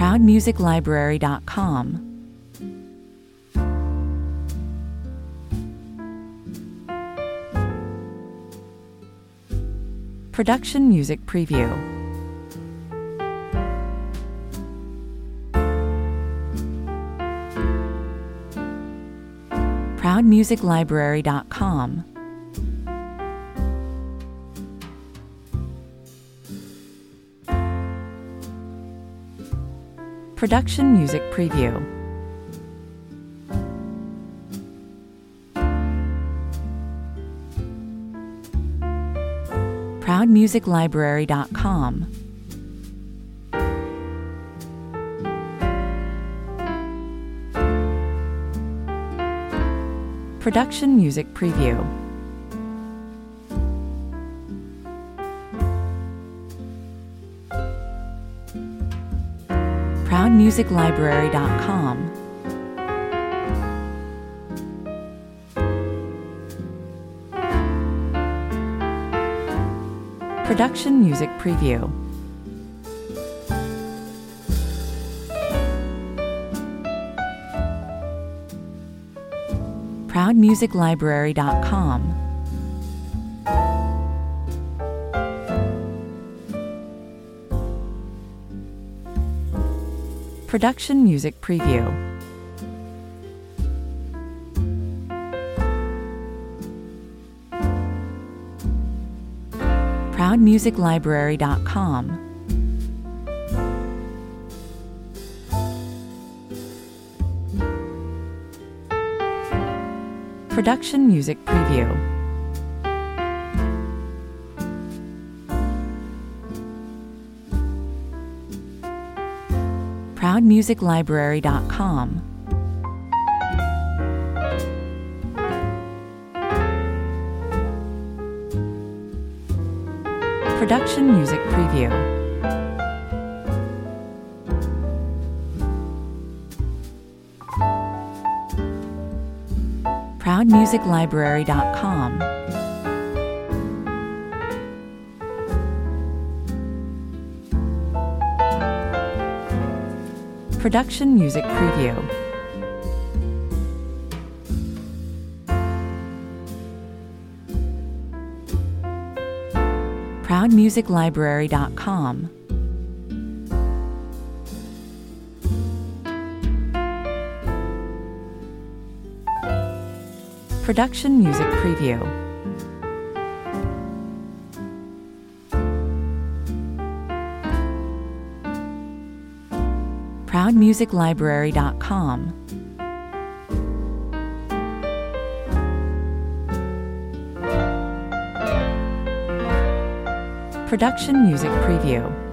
ProudMusicLibrary.com. Production Music Preview. ProudMusicLibrary.com. Production Music Preview. ProudMusicLibrary.com. Production Music Preview. ProudMusicLibrary.com. Production Music Preview. ProudMusicLibrary.com. Production Music Preview. ProudMusicLibrary.com. Production Music Preview. ProudMusicLibrary.com. Production Music Preview. ProudMusicLibrary.com. Production Music Preview. ProudMusicLibrary.com. Production Music Preview. ProudMusicLibrary.com. Production Music Preview.